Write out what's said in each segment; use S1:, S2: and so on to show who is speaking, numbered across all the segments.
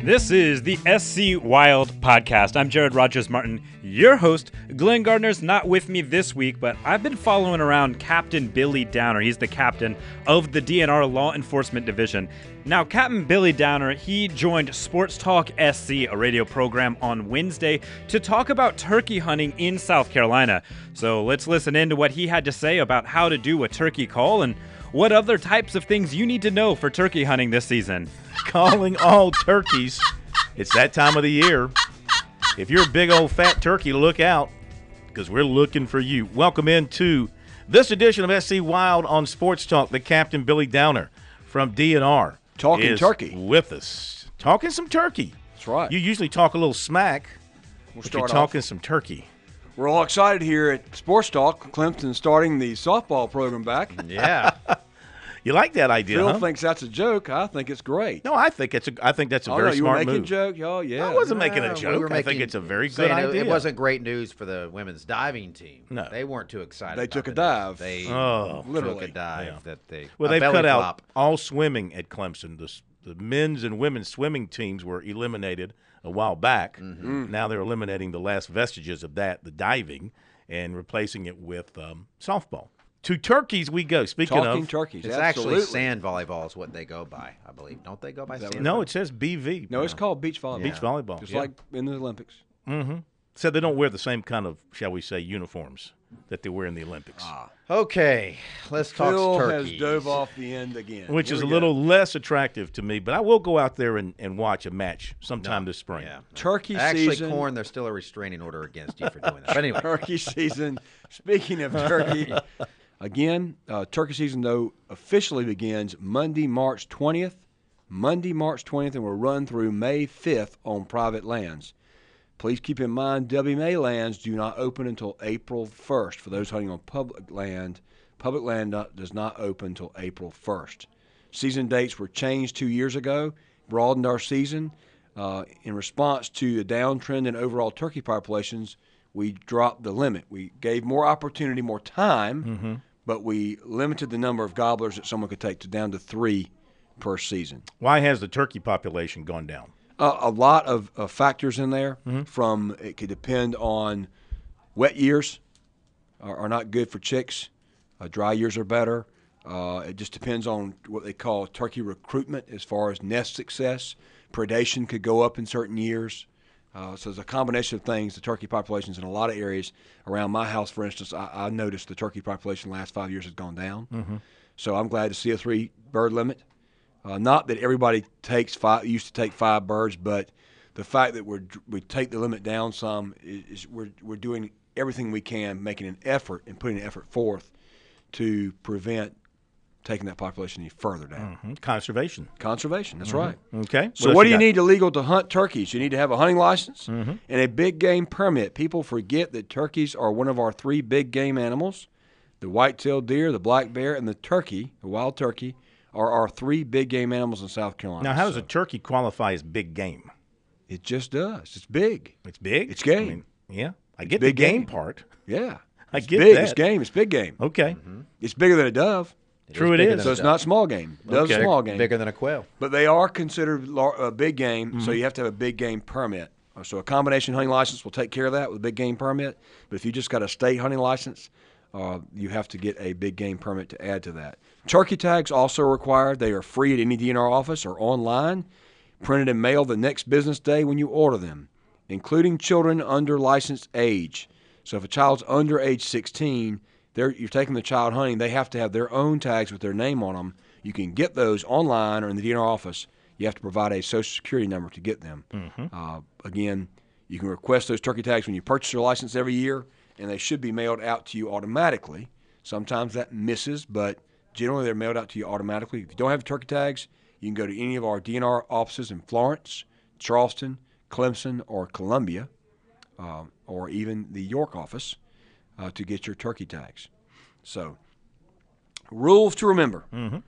S1: This is the SC Wild Podcast. I'm Jared Rogers Martin, your host. Glenn Gardner's not with me this week, but I've been following around Captain Billy Downer. He's the captain of the DNR Law Enforcement Division. Now, Captain Billy Downer, he joined Sports Talk SC, a radio program, on Wednesday to talk about turkey hunting in South Carolina. So let's listen in to what he had to say about how to do a turkey call and what other types of things you need to know for turkey hunting this season.
S2: Calling all turkeys. It's that time of the year. If you're a big old fat turkey, look out, because we're looking for you. Welcome into this edition of SC Wild on Sports Talk. The Captain Billy Downer from DNR
S3: Talking
S2: is
S3: turkey
S2: with us. Talking some turkey.
S3: That's right.
S2: You usually talk a little smack, but you're talking some turkey.
S3: We're all excited here at Sports Talk. Clemson starting the softball program back.
S2: Yeah. You like that idea,
S3: Phil
S2: huh?
S3: thinks that's a joke. I think it's great.
S2: No, I think that's a very
S3: no,
S2: smart
S3: you were making
S2: move.
S3: a joke, y'all. Yeah.
S2: I wasn't making a joke.
S4: We were
S2: I think it's a very good idea.
S4: It wasn't great news for the women's diving team.
S2: No.
S4: They weren't too excited.
S3: They
S4: about
S3: took a
S4: the
S3: dive.
S4: news. They
S3: literally.
S4: took a dive.
S2: Yeah.
S4: That they
S2: Well,
S4: a
S2: they've
S4: belly
S2: cut out
S4: flop.
S2: all swimming at Clemson. The men's and women's swimming teams were eliminated a while back.
S4: Mm-hmm.
S2: Now they're eliminating the last vestiges of that, the diving, and replacing it with softball. To turkeys we go. Speaking
S3: Talking
S2: of
S3: turkeys.
S4: It's
S3: absolutely.
S4: actually sand volleyball is what they go by, I believe. Don't they go by sand?
S2: no, it says BV.
S3: No, it's called beach volleyball.
S2: beach volleyball.
S3: Just
S2: yeah.
S3: like in the Olympics.
S2: So they don't wear the same kind of, shall we say, uniforms that they wear in the Olympics,
S4: Okay, let's talk
S3: Phil
S4: turkeys.
S3: has dove off the end again.
S2: which
S3: Here
S2: is a
S3: we
S2: little
S3: go.
S2: less attractive to me. But I will go out there and watch a match sometime this spring.
S4: Yeah.
S3: Turkey
S4: Actually,
S3: season.
S4: Corn, there's still a restraining order against you for doing that. But anyway,
S3: Turkey season. Speaking of turkey, again, turkey season, though, officially begins Monday, March 20th. Monday, March 20th, and will run through May 5th on private lands. Please keep in mind, WMA lands do not open until April 1st. For those hunting on public land does not open until April 1st. Season dates were changed 2 years ago, broadened our season. In response to the downtrend in overall turkey populations, we dropped the limit. We gave more opportunity, more time, but we limited the number of gobblers that someone could take down to 3 per season.
S2: Why has the turkey population gone down?
S3: A lot of factors in there. From it could depend on wet years are not good for chicks. Dry years are better. It just depends on what they call turkey recruitment as far as nest success. Predation could go up in certain years. So there's a combination of things. The turkey populations in a lot of areas around my house, for instance, I noticed the turkey population the last 5 years has gone down. So I'm glad to see a 3-bird limit. Not that everybody used to take 5 birds, but the fact that we take the limit down some is we're doing everything we can, making an effort and putting an effort forth to prevent taking that population any further down.
S2: Conservation.
S3: Conservation, that's right.
S2: Okay.
S3: So what do you need to legal to hunt turkeys? You need to have a hunting license and a big game permit. People forget that turkeys are one of our 3 big game animals. The white-tailed deer, the black bear, and the turkey, the wild turkey, are our 3 big game animals in South Carolina.
S2: Now, how does a turkey qualify as big game?
S3: It just does. It's big.
S2: It's big?
S3: It's game.
S2: I get the
S3: big
S2: game
S3: game.
S2: part.
S3: Yeah.
S2: I
S3: It's
S2: get
S3: big.
S2: that.
S3: It's game. It's big game.
S2: Okay.
S3: It's bigger than a dove,
S2: True it
S4: bigger
S2: is.
S4: than
S3: so
S4: a
S3: it's
S4: dove.
S3: not small game. Dove's
S2: Okay.
S3: small game.
S4: Bigger than a quail.
S3: But they are considered big game, so you have to have a big game permit. So a combination hunting license will take care of that with a big game permit. But if you just got a state hunting license, you have to get a big game permit to add to that. Turkey tags also required. They are free at any DNR office or online, printed and mailed the next business day when you order them, including children under licensed age. So if a child's under age 16, you're taking the child hunting, they have to have their own tags with their name on them. You can get those online or in the DNR office. You have to provide a Social Security number to get them. Again, you can request those turkey tags when you purchase your license every year, and they should be mailed out to you automatically. Sometimes that misses, but generally they're mailed out to you automatically. If you don't have turkey tags, you can go to any of our DNR offices in Florence, Charleston, Clemson, or Columbia, or even the York office to get your turkey tags. So, rules to remember.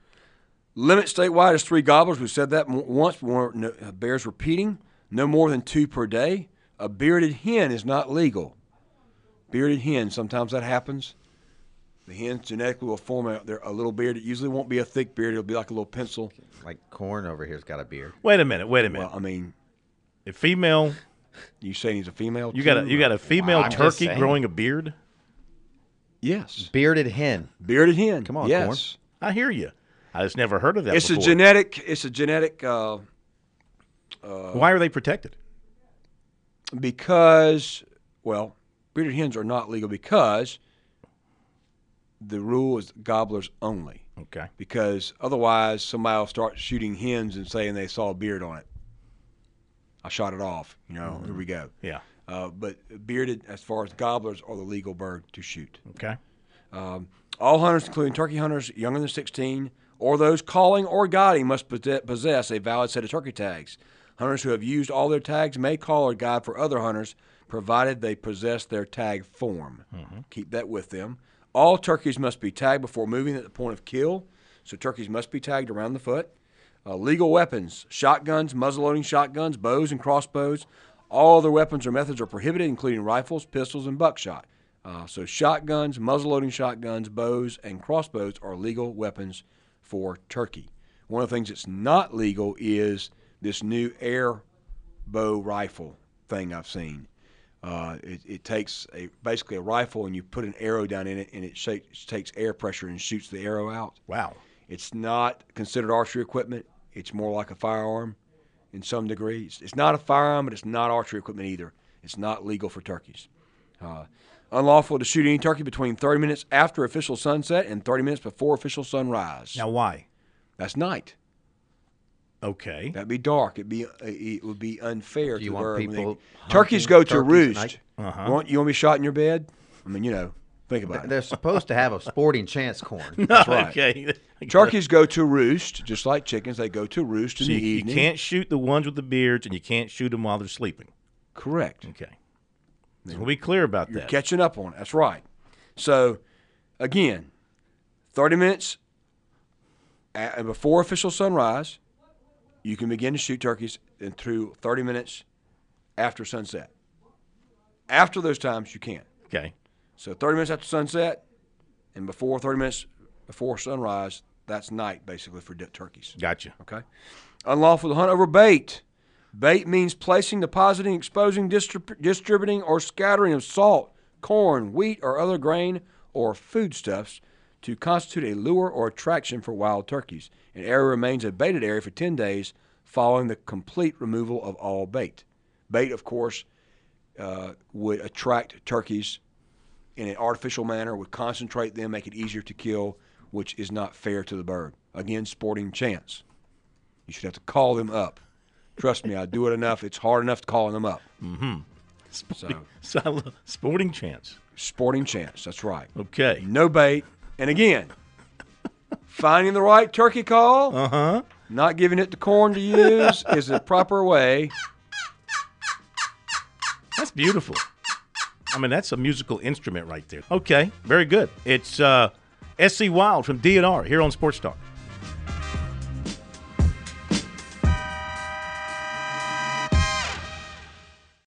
S3: Limit statewide is 3 gobblers. We've said that once, but bears repeating. No more than 2 per day. A bearded hen is not legal. Bearded hen, sometimes that happens. The hens genetically will form a little beard. It usually won't be a thick beard. It'll be like a little pencil.
S4: Like Corn over here's got a beard.
S2: Wait a minute.
S3: Well, I mean,
S2: A female.
S3: You saying he's a female?
S2: You got a female
S4: I'm just
S2: turkey
S4: saying.
S2: growing a beard.
S3: Yes.
S4: Bearded hen.
S3: Bearded hen.
S4: Come on,
S3: yes.
S2: I hear you. I just never heard of that
S3: It's
S2: before.
S3: a genetic. It's a genetic.
S2: Why are they protected?
S3: Because, well, bearded hens are not legal because the rule is gobblers only.
S2: Okay.
S3: Because otherwise, somebody will start shooting hens and saying they saw a beard on it. I shot it off. Here we go.
S2: Yeah.
S3: But bearded, as far as gobblers, are the legal bird to shoot.
S2: Okay.
S3: All hunters, including turkey hunters younger than 16, or those calling or guiding, must possess a valid set of turkey tags. Hunters who have used all their tags may call or guide for other hunters, provided they possess their tag form. Keep that with them. All turkeys must be tagged before moving at the point of kill, so turkeys must be tagged around the foot. Legal weapons, shotguns, muzzleloading shotguns, bows and crossbows. All other weapons or methods are prohibited, including rifles, pistols, and buckshot. So shotguns, muzzleloading shotguns, bows, and crossbows are legal weapons for turkey. One of the things that's not legal is this new air bow rifle thing I've seen. It takes basically a rifle and you put an arrow down in it, and it takes air pressure and shoots the arrow out.
S2: Wow.
S3: It's not considered archery equipment. It's more like a firearm in some degree. It's not a firearm, but it's not archery equipment either. It's not legal for turkeys. Unlawful to shoot any turkey between 30 minutes after official sunset and 30 minutes before official sunrise.
S2: Now, why?
S3: That's night.
S2: Okay.
S3: That'd be dark. It would be unfair
S4: Do you
S3: to
S4: want
S3: the bird.
S4: people
S3: Turkeys
S4: hunting
S3: go to
S4: turkeys at
S3: roost.
S4: night?
S3: You want to be shot in your bed? I mean, think about it.
S4: They're supposed to have a sporting chance, Corn.
S3: That's right.
S2: Okay.
S3: Turkeys go to roost, just like chickens. They go to roost in
S2: So
S3: the
S2: you
S3: evening.
S2: can't shoot the ones with the beards, and you can't shoot them while they're sleeping.
S3: Correct.
S2: Okay. So we'll be clear about
S3: You're
S2: that.
S3: catching up on it. That's right. So, again, 30 minutes before official sunrise, you can begin to shoot turkeys, and through 30 minutes after sunset. After those times, you can't.
S2: Okay.
S3: So 30 minutes after sunset and before 30 minutes before sunrise, that's night basically for turkeys.
S2: Gotcha.
S3: Okay? Unlawful to hunt over bait. Bait means placing, depositing, exposing, distributing, or scattering of salt, corn, wheat, or other grain or foodstuffs to constitute a lure or attraction for wild turkeys. An area remains a baited area for 10 days following the complete removal of all bait. Bait, of course, would attract turkeys in an artificial manner, would concentrate them, make it easier to kill, which is not fair to the bird. Again, sporting chance. You should have to call them up. Trust me, I do it enough. It's hard enough to call them up. So,
S2: Sporting chance.
S3: sporting chance. That's right.
S2: Okay.
S3: No bait. And again, finding the right turkey call, not giving it to corn to use is the proper way.
S2: That's beautiful. I mean, that's a musical instrument right there. Okay. Very good. It's SC Wild from DNR here on Sports Talk.